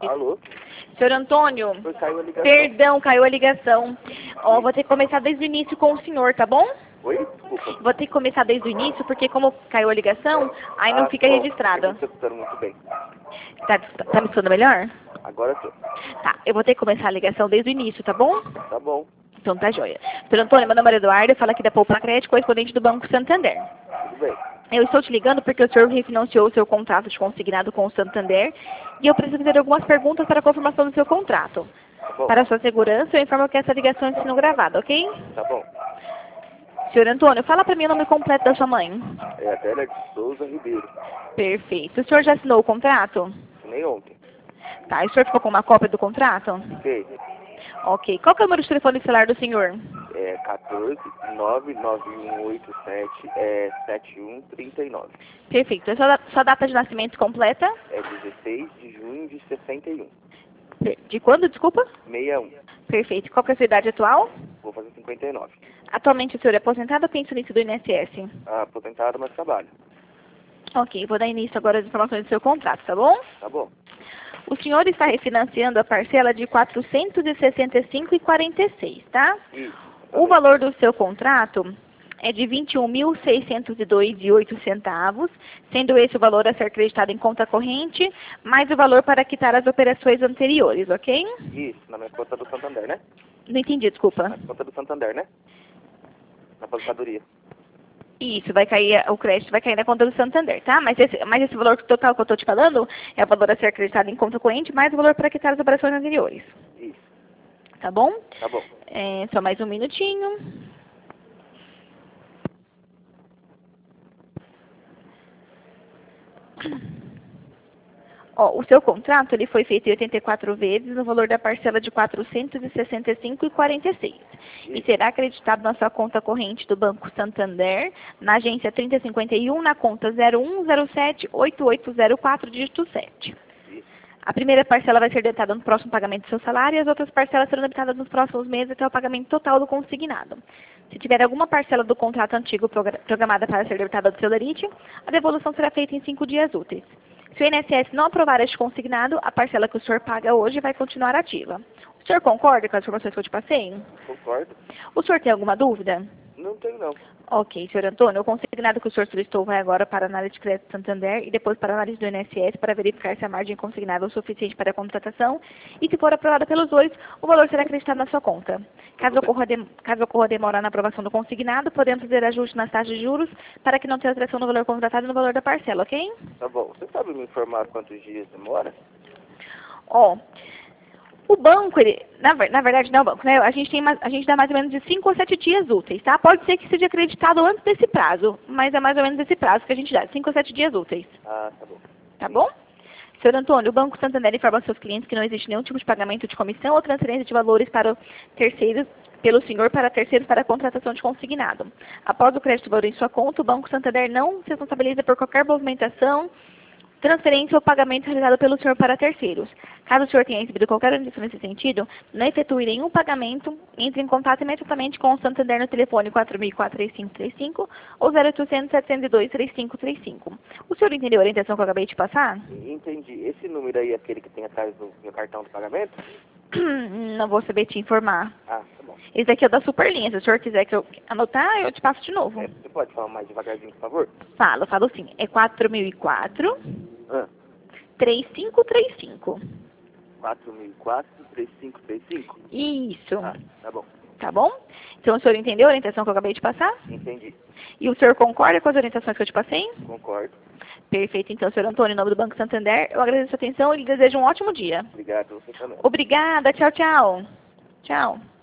Alô? Senhor Antônio, Caiu a ligação. perdão, caiu a ligação. Ó, vou ter que começar desde o início com o senhor, tá bom? Oi? Desculpa. Vou ter que começar desde o início, porque como caiu a ligação, aí não fica bom, registrado. Eu não tô escutando muito bem. Tá me escutando melhor? Agora tô. Tá, eu vou ter que começar a ligação desde o início, tá bom? Tá bom. Então tá joia. Senhor Antônio, meu nome é Eduardo, eu falo aqui da Poupa Crédito, correspondente do Banco Santander. Tudo bem. Eu estou te ligando porque o senhor refinanciou o seu contrato de consignado com o Santander e eu preciso fazer algumas perguntas para a confirmação do seu contrato. Tá bom. Para a sua segurança, eu informo que essa ligação está sendo gravada, ok? Tá bom. Senhor Antônio, fala para mim o nome completo da sua mãe. É Adélia de Souza Ribeiro. Perfeito. O senhor já assinou o contrato? Nem ontem. Tá, e o senhor ficou com uma cópia do contrato? Fiquei. Ok. Qual que é o número de telefone celular do senhor? É 14 99187 7139. Perfeito. A sua data de nascimento completa? É 16 de junho de 61. De quando, desculpa? 61. Perfeito. Qual que é a sua idade atual? Vou fazer 59. Atualmente o senhor é aposentado ou pensionista do INSS? Aposentado, mas trabalho. Ok, vou dar início agora às informações do seu contrato, tá bom? Tá bom. O senhor está refinanciando a parcela de R$ 465,46, tá? Isso. O valor do seu contrato é de R$ 21.602,08, sendo esse o valor a ser acreditado em conta corrente, mais o valor para quitar as operações anteriores, ok? Isso, na minha conta do Santander, né? Não entendi, desculpa. Na conta do Santander, né? Na aposentadoria. Isso, vai cair, o crédito vai cair na conta do Santander, tá? Mas esse valor total que eu estou te falando é o valor a ser acreditado em conta corrente, mais o valor para quitar as operações anteriores. Isso. Tá bom? Tá bom. Só mais um minutinho. Ó, o seu contrato ele foi feito em 84 vezes no valor da parcela de R$ 465,46 e será acreditado na sua conta corrente do Banco Santander, na agência 3051, na conta 01078804, dígito 7. A primeira parcela vai ser debitada no próximo pagamento do seu salário e as outras parcelas serão debitadas nos próximos meses até o pagamento total do consignado. Se tiver alguma parcela do contrato antigo programada para ser debitada do seu lerite, a devolução será feita em 5 dias úteis. Se o INSS não aprovar este consignado, a parcela que o senhor paga hoje vai continuar ativa. O senhor concorda com as informações que eu te passei? Concordo. O senhor tem alguma dúvida? Não tenho, não. Ok, senhor Antônio, o consignado que o senhor solicitou vai agora para a análise de crédito Santander e depois para a análise do INSS para verificar se a margem consignada é o suficiente para a contratação e, se for aprovada pelos dois, o valor será acreditado na sua conta. Caso ocorra demora na aprovação do consignado, podemos fazer ajuste nas taxas de juros para que não tenha alteração no valor contratado e no valor da parcela, ok? Tá bom. Você sabe me informar quantos dias demora? Ó, o banco, na verdade não é o banco, né? A gente dá mais ou menos de 5 ou 7 dias úteis, tá? Pode ser que seja acreditado antes desse prazo, mas é mais ou menos esse prazo que a gente dá, 5 ou 7 dias úteis. Tá bom. Tá bom? Senhor Antônio, o Banco Santander informa aos seus clientes que não existe nenhum tipo de pagamento de comissão ou transferência de valores para terceiros, pelo senhor para terceiros para a contratação de consignado. Após o crédito valor em sua conta, o Banco Santander não se responsabiliza por qualquer movimentação, transferência ou pagamento realizado pelo senhor para terceiros. Caso o senhor tenha recebido qualquer orientação nesse sentido, não efetue nenhum pagamento, entre em contato imediatamente com o Santander no telefone 4004-3535 ou 0800-702-3535. O senhor entendeu a orientação que eu acabei de passar? Entendi. Esse número aí é aquele que tem atrás do meu cartão de pagamento? Não vou saber te informar. Tá bom. Esse aqui é o da Superlinha. Se o senhor quiser que eu anotar, eu te passo de novo. Você pode falar mais devagarzinho, por favor? Falo sim. É 4004 Ah, 3535. 4004, 3535? Isso. Tá bom. Tá bom? Então o senhor entendeu a orientação que eu acabei de passar? Entendi. E o senhor concorda com as orientações que eu te passei? Concordo. Perfeito. Então, senhor Antônio, em nome do Banco Santander, eu agradeço a sua atenção e lhe desejo um ótimo dia. Obrigado, você também. Obrigada. Tchau, tchau. Tchau.